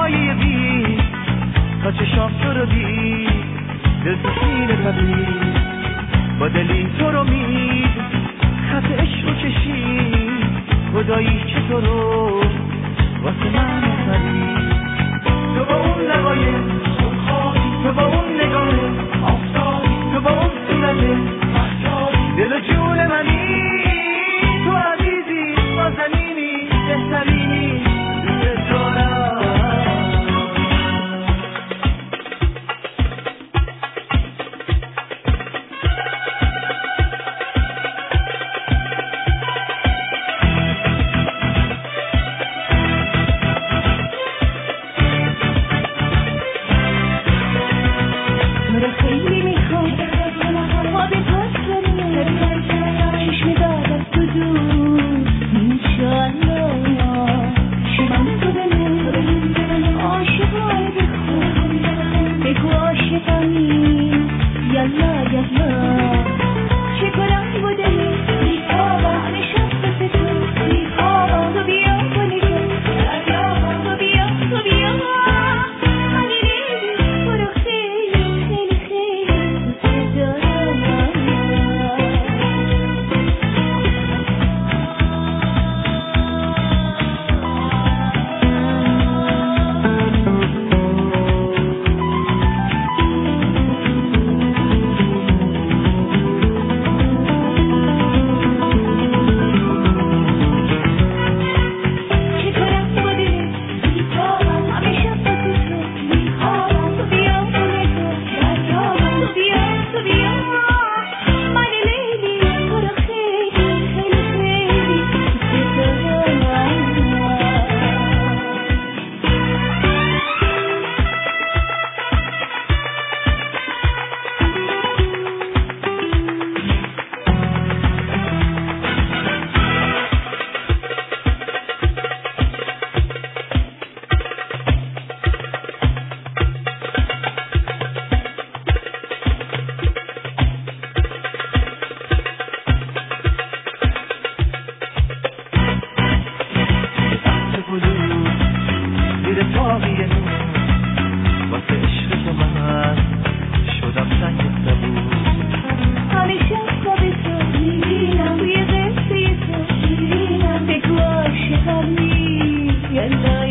سایه بی تا چشام تو رو دید دل تو سینه تبید با دلی تو رو مید خط عشق رو کشید خدایی که تو رو واسه من آفرید تو با اون لبای خونخواری تو با اون نگاه آفتابی تو با اون صورت دل و جون منی تو عزیزی نازنینی بهترینی دوست دارم Yalla